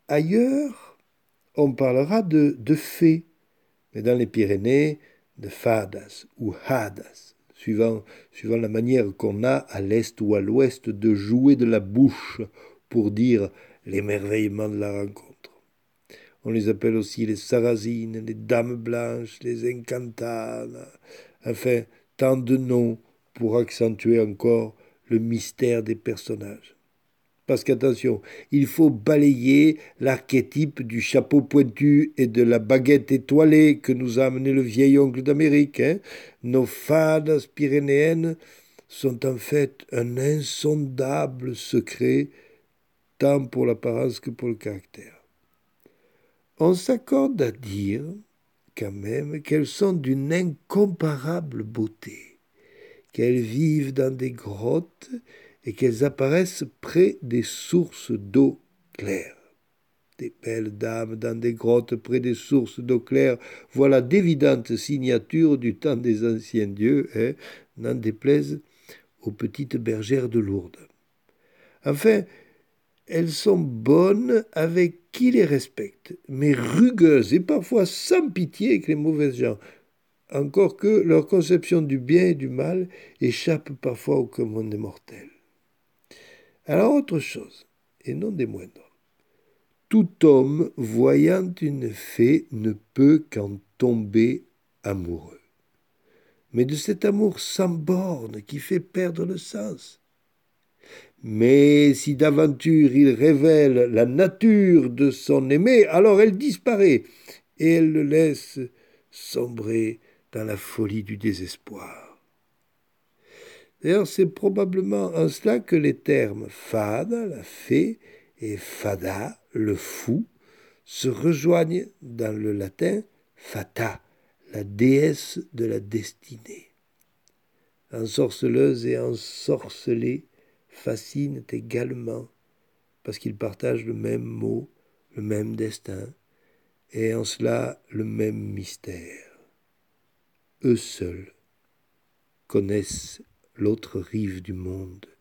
Ailleurs, on parlera de fées, mais dans les Pyrénées, de fadas ou hadas, suivant la manière qu'on a à l'est ou à l'ouest de jouer de la bouche pour dire l'émerveillement de la rencontre. On les appelle aussi les sarrasines, les dames blanches, les incantanes, enfin, tant de noms pour accentuer encore le mystère des personnages. Parce qu'attention, il faut balayer l'archétype du chapeau pointu et de la baguette étoilée que nous a amené le vieil oncle d'Amérique. Hein. Nos fadas pyrénéennes sont en fait un insondable secret, tant pour l'apparence que pour le caractère. On s'accorde à dire, quand même, qu'elles sont d'une incomparable beauté, qu'elles vivent dans des grottes et qu'elles apparaissent près des sources d'eau claire. Des belles dames dans des grottes près des sources d'eau claire, voilà d'évidentes signatures du temps des anciens dieux, hein, n'en déplaise aux petites bergères de Lourdes. Enfin, elles sont bonnes avec qui les respecte, mais rugueuses et parfois sans pitié avec les mauvaises gens, encore que leur conception du bien et du mal échappe parfois au commun des mortels. Alors autre chose, et non des moindres, tout homme voyant une fée ne peut qu'en tomber amoureux. Mais de cet amour sans borne qui fait perdre le sens. Mais si d'aventure il révèle la nature de son aimé, alors elle disparaît et elle le laisse sombrer dans la folie du désespoir. D'ailleurs, c'est probablement en cela que les termes fada, la fée, et fada, le fou, se rejoignent dans le latin fata, la déesse de la destinée. Ensorceleuse et ensorcelée fascinent également parce qu'ils partagent le même mot, le même destin, et en cela le même mystère. Eux seuls connaissent l'autre rive du monde